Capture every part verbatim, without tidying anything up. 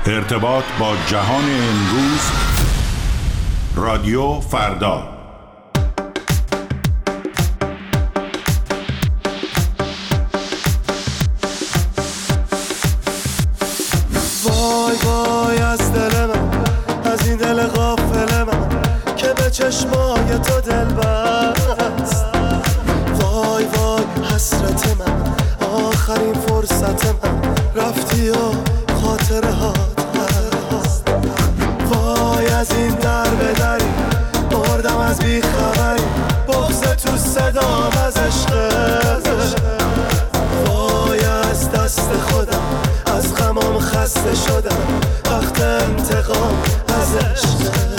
ارتباط با جهان امروز. رادیو فردا. وای وای از دل من، از این دل غافل من که به چشمای تو دل بست. وای وای حسرت من، آخرین فرصت من، رفتی و خاطره هات هست. وای از این در به دری مردم از بی خبری، بغض تو صدام از عشقت. وای از دست خودم، از غمام خسته شدم، وقت انتقام از عشقت.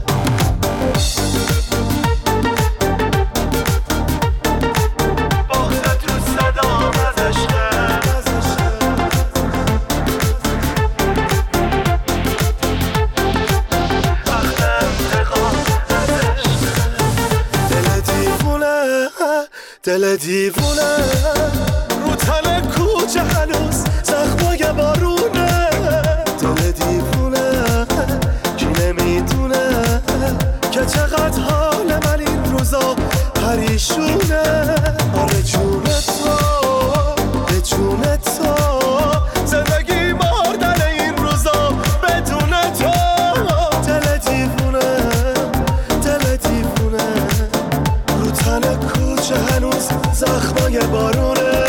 دل دیوونه رو تن کوچه هنوز زخمای بارونه. دل دیوونه کی نمیدونه که چقدر حال من این روزا پریشونه. آره جون تو به جون تو، زندگی مردن این روزا بدون تو. دل دیوونه دل دیوونه رو تن کوچه هنوز زخمای بارونه.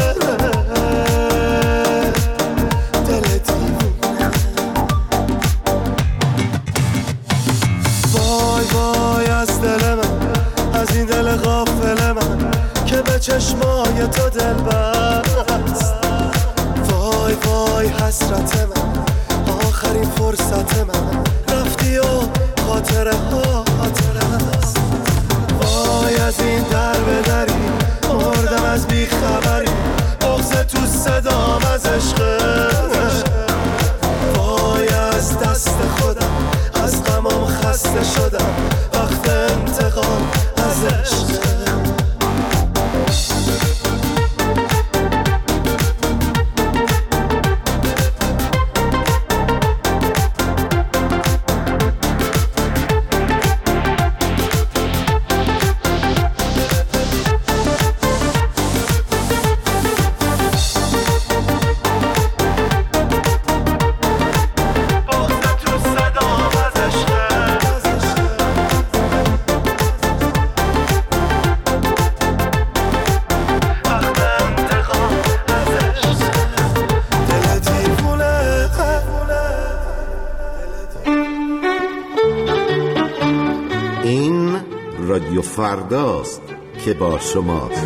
دل دیوونه. وای وای از دل من، از این دل غافل من که به چشمای تو دل بست. وای وای حسرت من، آخرین فرصت من، رفتی و خاطره ها خاطره است. وای از این در به دری مردم از بی خبری، بغض تو صدام از عشقت. وای از دست خودم، از غمام خسته شدم، وقت انتقام از عشقت. رادیو فرداست که با شماست.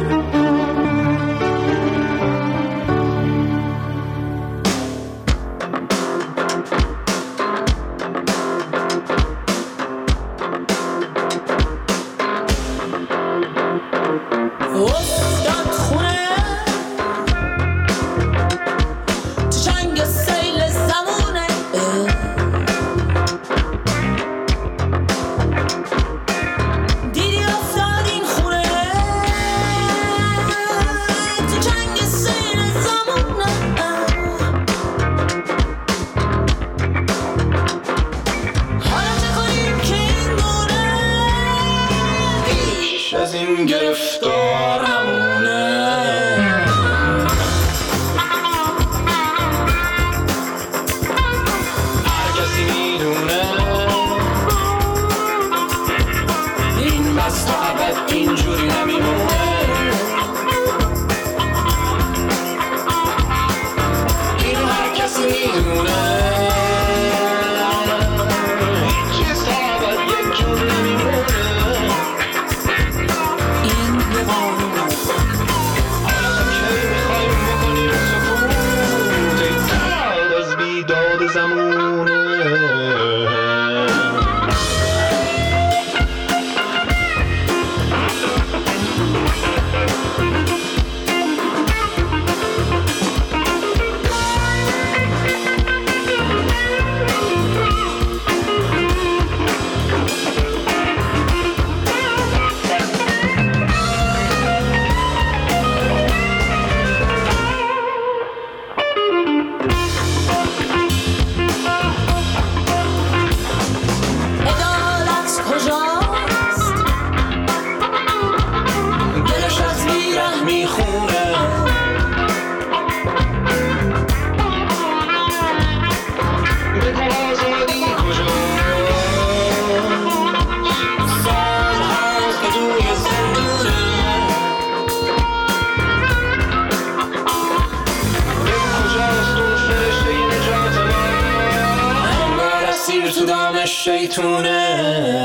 دشمنش شیطونه.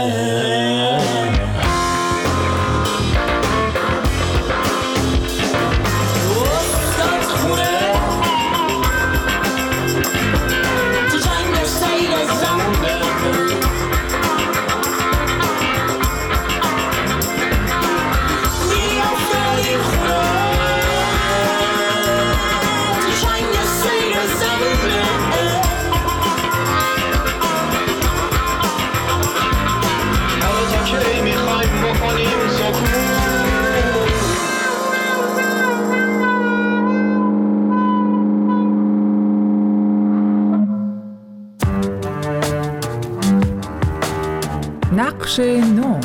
نقش نو.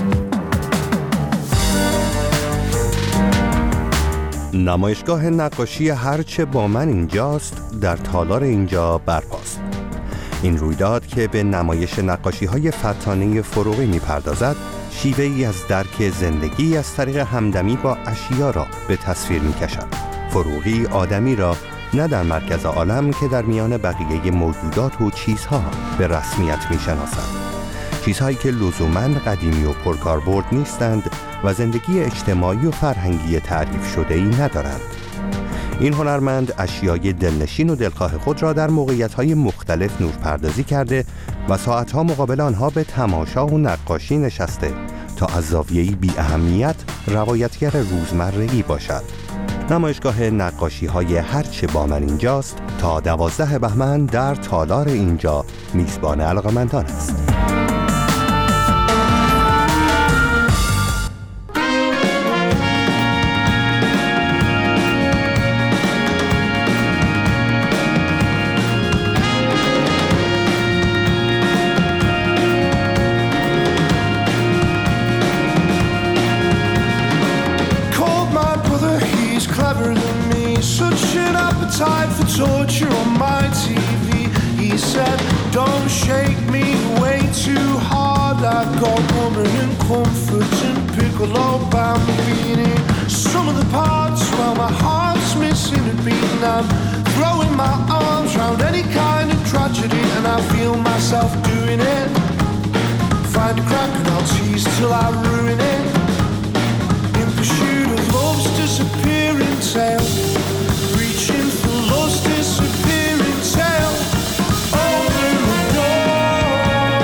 نمایشگاه نقاشی هرچه با من اینجاست در تالار اینجا برپاست. این رویداد که به نمایش نقاشی‌های فتانه فروغی می‌پردازد، شیوه‌ای از درک زندگی از طریق همدمی با اشیا را به تصویر می‌کشد. فروغی آدمی را نه در مرکز عالم که در میان بقیه موجودات و چیزها به رسمیت می‌شناسد. چیزهایی که لزوماً قدیمی و پرکاربرد نیستند و زندگی اجتماعی و فرهنگی تعریف شده‌ای ندارند. این هنرمند اشیای دلنشین و دلخواه خود را در موقعیت‌های مختلف نورپردازی کرده و ساعتها مقابل آنها به تماشا و نقاشی نشسته تا از زاویه‌ای بی اهمیت روایتگر روزمره‌ای باشد. نمایشگاه نقاشی‌های هرچه با من اینجاست تا دوازده بهمن در تالار اینجا میزبان علاقه‌مندان است. Torture on my T V. He said, don't shake me way too hard. I've got woman and comfort and piccolo bambini. Some of the parts, well, my heart's missing a beat. And I'm throwing my arms around any kind of tragedy, and I feel myself doing it. Find a crack and I'll tease till I ruin it. In pursuit of love's disappearing tale, reaching for love's disappearing tale. Open the door.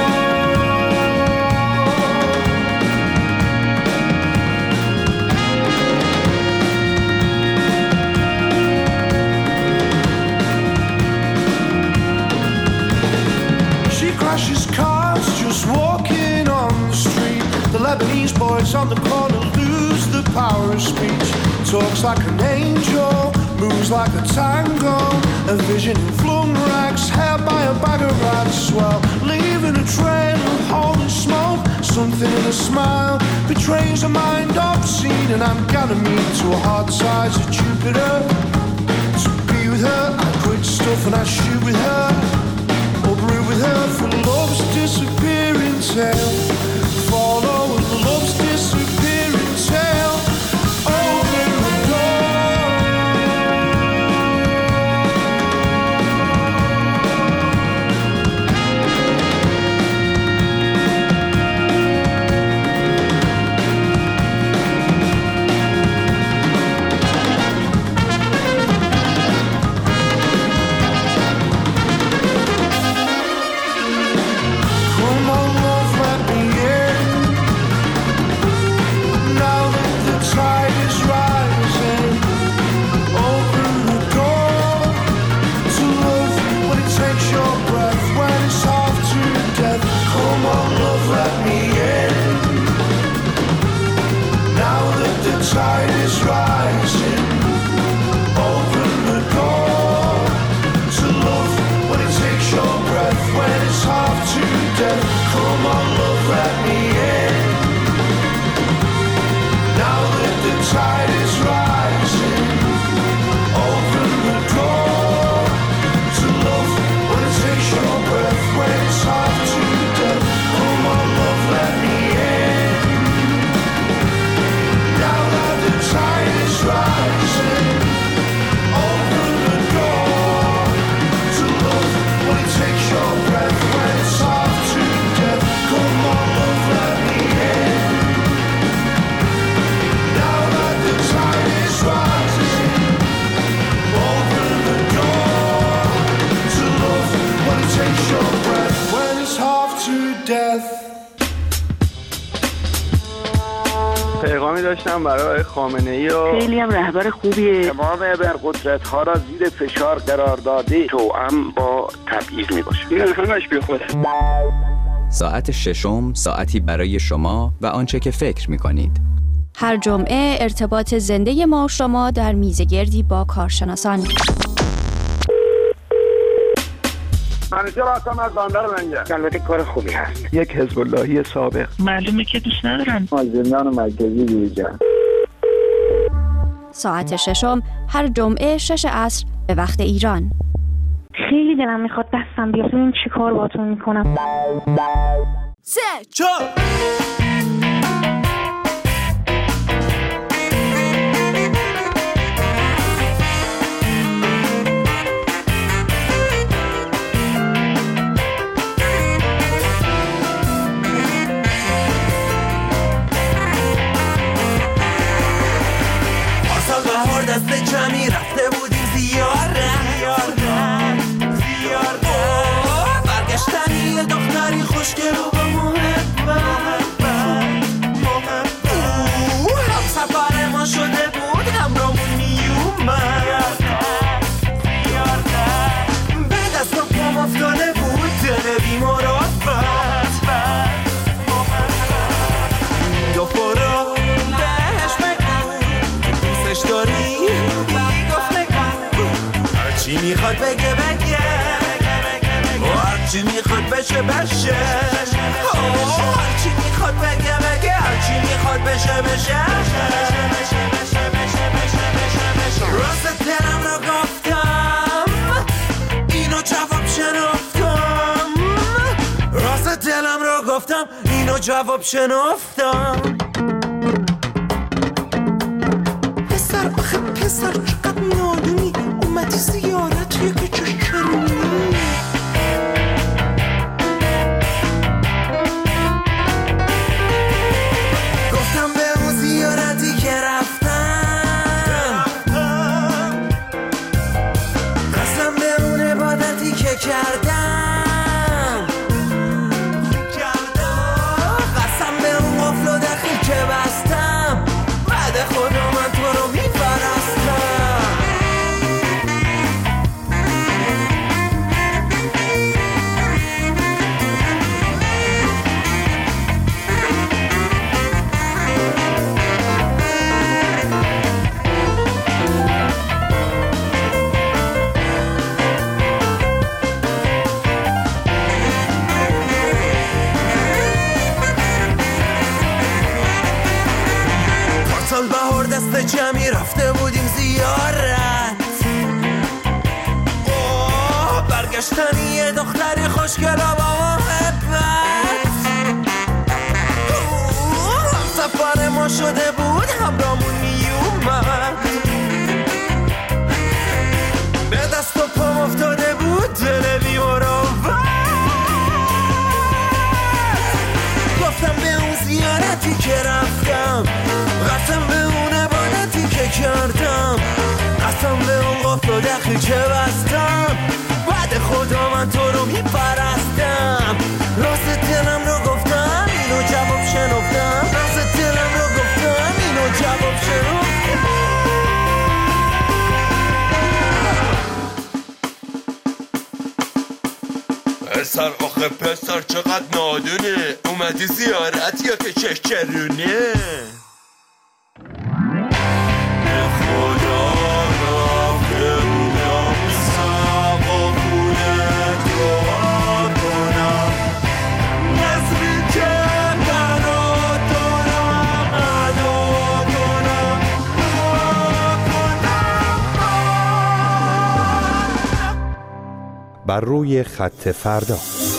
She crashes cars just walking on the street. The Lebanese boys on the corner lose the power of speech. Talks like an angel, moves like a tango, a vision in flung rags, held by a bag of rats. Well, leaving a trail of holy smoke, something in a smile betrays a mind obscene. And I'm gonna meet to a hard size of Jupiter. To be with her, I quit stuff and I shoot with her, or brew with her for love's disappearing tale. Follow love's disappearing tale. Open the door. Come on, love, let me داشتم برای خامنه‌ای و خیلی هم رهبر خوبیه. تمام ابرقدرت‌ها را زیر فشار قرار داده، توأم با تبعیض میباشه. این همش بی خوده. ساعت ششم، ساعتی برای شما و آنچه که فکر می‌کنید. هر جمعه ارتباط زنده ما و شما در میزگردی با کارشناسان. منیجر آسام از باندر منگه. البته کار خوبی هست. یک حزب اللهی سابق. معلومه که دوست ندارن. از زندان مرکزی بیرون. ساعت ششم هر جمعه شش عصر به وقت ایران. خیلی دلم میخواد دستم بیاد ببینم چی کار باهاتون میکنم. سه چهار دست جمعی رفته بودیم زیاره برگشتنی یه دختری خوشگل و با محبت هم سفر ما شده بود همرامون میومد به دست و پام افتاده بود دل بیمرافت دو فرا بهش بگو دوستش داری هرچی میخواد بگه بگه هرچی میخواد بشه بشه هرچی میخواد بگه بگه هرچی میخواد بشه بشه راست دلم رو گفتم اینو جواب شنفتم راست دلم رو گفتم اینو جواب شنفتم پسر آخه پسر چقدر نادونی اومدی زیارت توی که چشرونی گفتم به اون زیارتی که رفتم قسم به اون عبادتی که کردم قسم به اون قفل و دخیل که بستم بعد خدا من تو رو میپرستم پارسال بهار دست جمعی رفته بودیم زیارت اوه برگشتنی یه دختری خوشگل و با محبت هم سفر ما شده بود همرامون میومد به دست و پام افتاده بود دل بیمرافت گفتم به اون زیارتی که رفتم قسم به اون عبادتی که کردم قسم به اون قفل و دخیل که بستم بعد خدا من تو رو میپرستم راست دلم رو گفتم اینو جواب شنفتم راست دلم رو گفتم اینو جواب شنفتم پسر آخه پسر چقدر نادونه اومدی زیارت یا که چشچرونه خدا رفته بودم سقا پونه دعا کنم نظری که برات دارم ادا کنم دعا کنم بر روی خط فردا.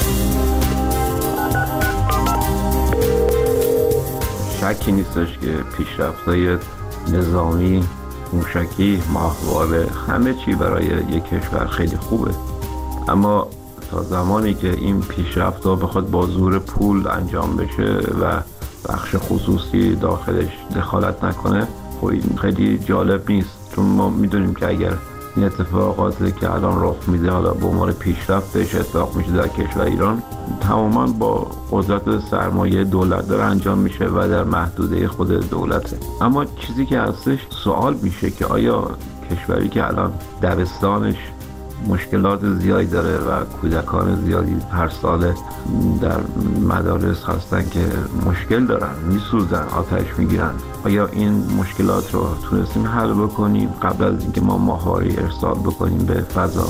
شکی نیستش که پیشرفت‌های نظامی، موشکی، ماهواره همه چی برای یک کشور خیلی خوبه، اما تا زمانی که این پیشرفت‌ها بخواد با زور پول انجام بشه و بخش خصوصی داخلش دخالت نکنه، خب این خیلی جالب نیست، چون ما میدونیم که اگر این اتفاقاتی که الان رخ میده حالا به عنوان پیشرفتش اتفاق میشه در کشور ایران تماما با قدرت سرمایه دولت داره انجام میشه و در محدوده خود دولته. اما چیزی که هستش سوال میشه که آیا کشوری که الان دبستانش مشکلات زیادی داره و کودکان زیادی هر سال در مدارس هستن که مشکل دارن، میسوزن، آتش میگیرن، آیا این مشکلات رو تونستیم حل بکنیم قبل از اینکه ما ماهواره ارسال بکنیم به فضا؟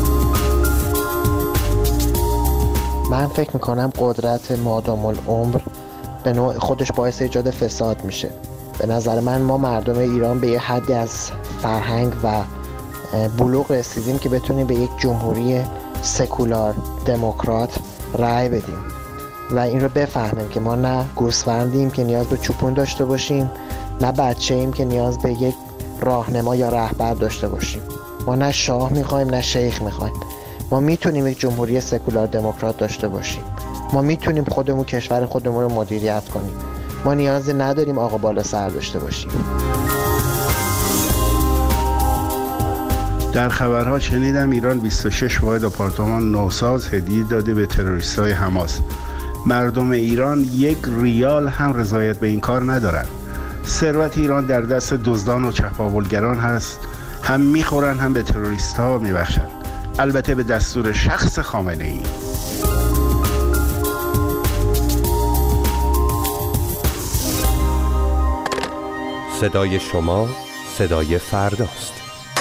من فکر میکنم قدرت مادام العمر به نوع خودش باعث ایجاد فساد میشه. به نظر من ما مردم ایران به یه حدی از فرهنگ و بلوغ رسیدیم که بتونیم به یک جمهوری سکولار دموکرات رأی بدیم و این رو بفهمیم که ما نه گوسفندیم که نیاز به چوپون داشته باشیم، نه بچه ایم که نیاز به یک راهنما یا رهبر داشته باشیم. ما نه شاه میخوایم نه شیخ میخوایم. ما میتونیم یک جمهوری سکولار دموکرات داشته باشیم. ما میتونیم خودمون کشور خودمون رو مدیریت کنیم. ما نیازی نداریم آقا بالا سر داشته باشیم. در خبرها شنیدم ایران بیست و شش واحد آپارتمان نوساز هدیه داده به تروریستای حماس. مردم ایران یک ریال هم رضایت به این کار ندارن. ثروت ایران در دست دزدان و چپاولگران هست، هم میخورن هم به تروریست‌ها میبخشن، البته به دستور شخص خامنه‌ای. صدای شما صدای فرداست.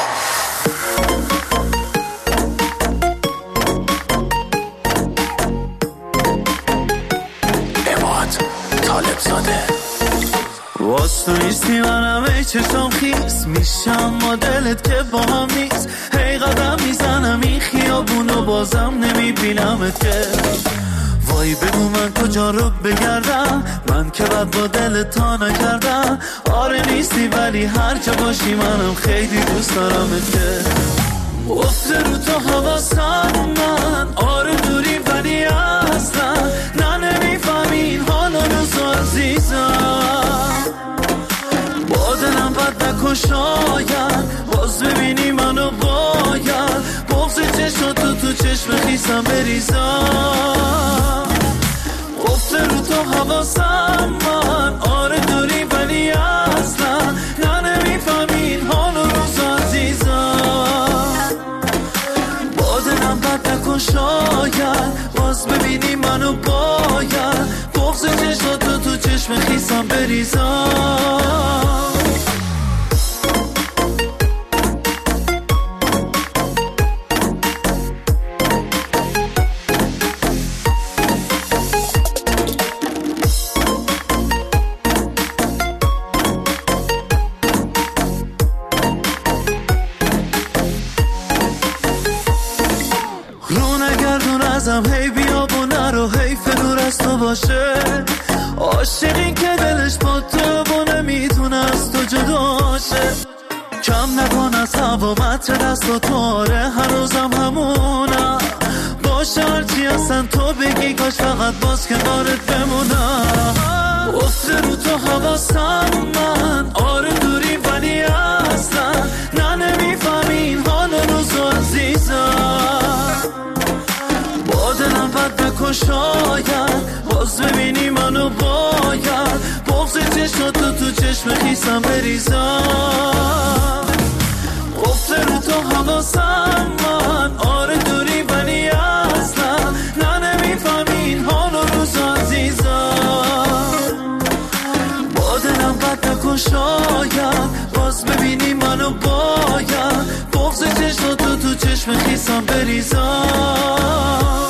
باز تو نیستی منم ای چشم خیس میشم ما دلت که با هم نیست. هی قدم میزنم این خیابونو بازم نمیبینمت که وای بگو من کجا رو بگردم، من که بد با دلت تا نکردم. آره نیستی ولی هر جا باشی منم خیلی دوست دارمت که افته رو تو حواسم من. آره دوری ولی اصلا نه نمیفهمین حالا روزو عزیزم. با دلم بد نکن شاید باز ببینی منو باید بغض چشم تو تو چشم خیسم بریزم. افته رو تو حواسم من. آره دوری ولی اصلا نه نمیفهمین حالا روزو عزیزم. با دلم بد نکن شاید باز ببینی منو باید بغض چشم تو تو چشم خیسم بریزم. هی بیا و نرو حیف دور از تو باشه. عاشقی که دلش با تو و نمیتونه از تو جداشه. کم نکن از هوا متر دست و تواره هنوزم همونم باشه. هرچی هستن تو بگی کاش فقط باز کنارت بمونم. افته رو تو حواسم من. آره دوری ولی اصلا نه نمیفهمین حالا روزو عزیزم. با دلم بد نکن شاید باز ببینی منو باید بغض چشم تو تو چشم خیسم بریزم. افته رو تو حواسم من. آره دوری ولی اصلا نه نمیفهمین حالا روزو عزیزم. با دلم بد نکن شاید باز ببینی منو باید بغض چشم تو تو چشم خیسم بریزم.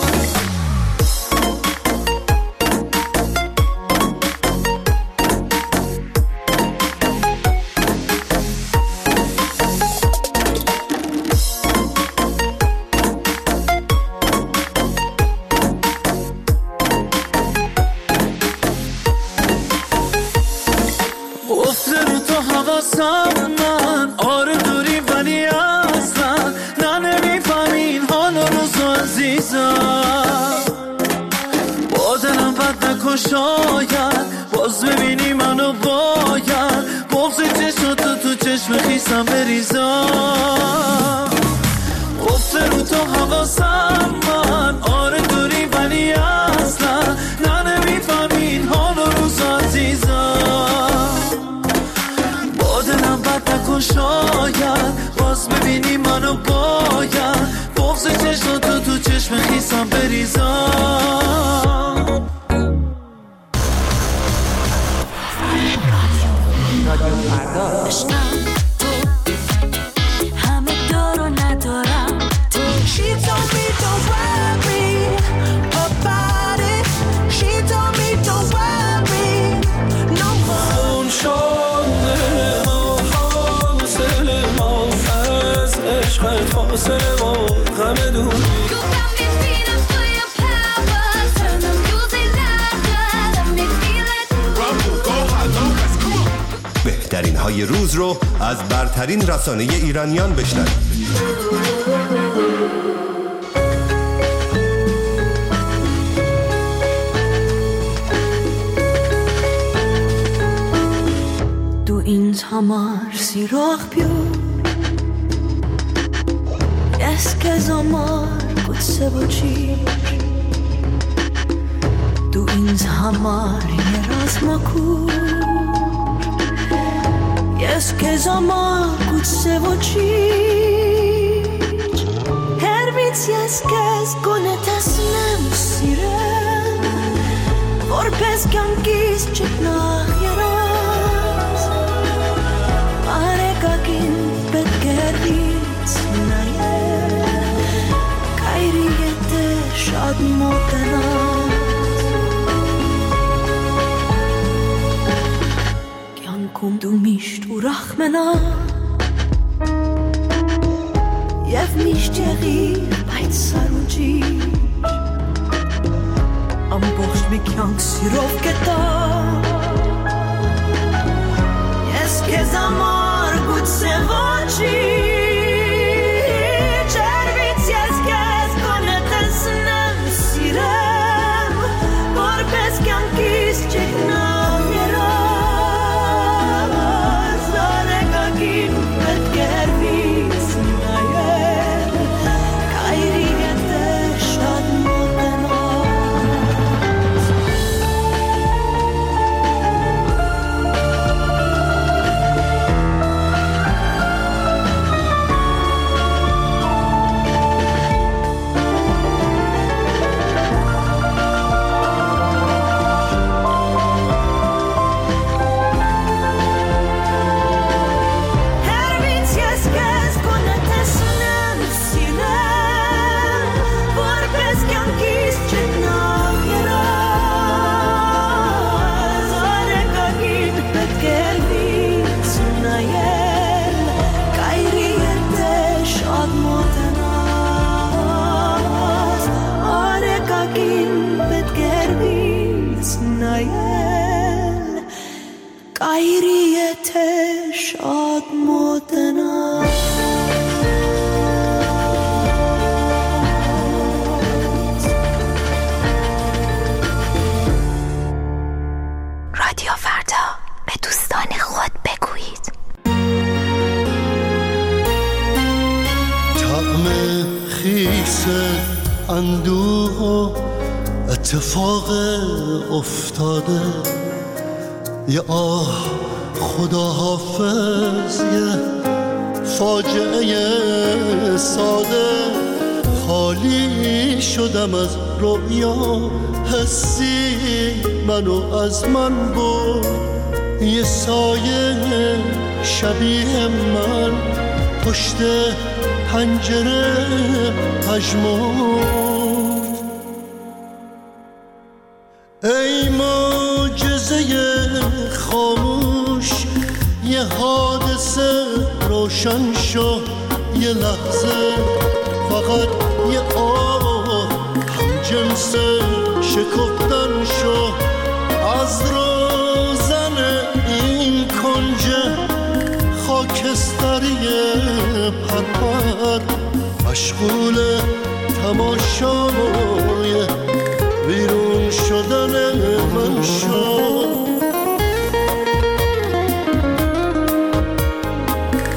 من. آره دوری ولی اصلا نه نمیفهمین حالا روزو عزیزم. با دلم بد نکن شاید باز ببینی منو باید بغض چشم تو تو چشم چشم خیسم بریزم گفته رو تو حواسم من آره دوری ولی اصلا نه نمیفهمین حال و روز عزیزم با دلم بد نکن شاید باز ببینی منو باید بغض چشم تو تو چشم خیسم بریزم عشقم تو همه دار و ندارم تو She told me don't worry about it She told me don't worry no more اون شده ما حاصل ما از عشقت فاصله ما غم دونی بهترین های روز رو از برترین رسانه ایرانیان بشنوید. Du ins hamar sirach più Es che zamar gut se voci Du ins hamar yeras makur Es che zamar gut se voci Her vits yes kes gonet esnem sirem Vorpes kankis chitnach yeras Arekagin betgervits naye Kairiyete shad motenaz Kyankum du misht u rachmena Yev misht yegir bayt saruji Am bokhsh mi kyank sirov keta Yes ke zamar gut se voci Chervits yes kes konet esnem sirem Vor pes kyankis cheknam yeraz Zaregagin bet gervits nayem Kairiyete shad motenaz Hervits yes kes konet esnem sirem Vor pes kyankis cheknam yeraz Zaregagin bet gervits nayem Kairiyete shad motenaz Aregagin bet gervits nayem Kairiyete shad motenaz رادیو فردا به دوستان خود بگویید طعم خیس اندوه و اتفاق افتاده یه آه خدا حافظ یه فاجعه ساده خالی شدم از رؤیا حسی منو از من برد یه سایه شبیه من پشت پنجره پژمرد ای معجزه خاموش یه حادثه روشن شو یه لحظه فقط یه آه هم جنس شکفتن شو از روزن این کنج خاکستری پرپر مشغول تماشای بیرون شدن من شو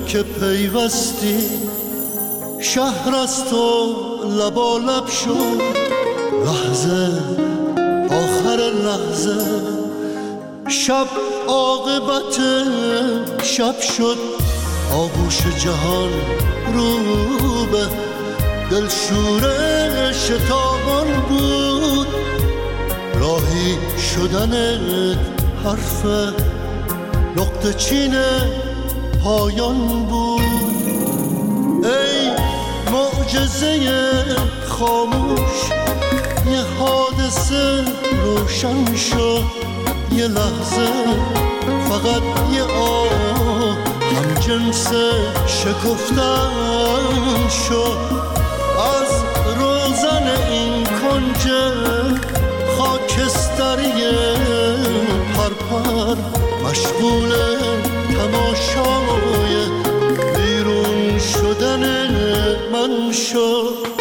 که پیوستی شهر از تو لبا لب شد لحظه آخر لحظه شب عاقبت شب شد آغوش جهان رو به دلشور شتابان بود راهی شدنت حرف نقطه چین پایان بود ای معجزه خاموش یه حادثه روشن شد یه لحظه فقط یه آه هم جنس شکفتن شد از روزن این کنج خاکستری پرپر مشغول تماشای بیرون شدن من شد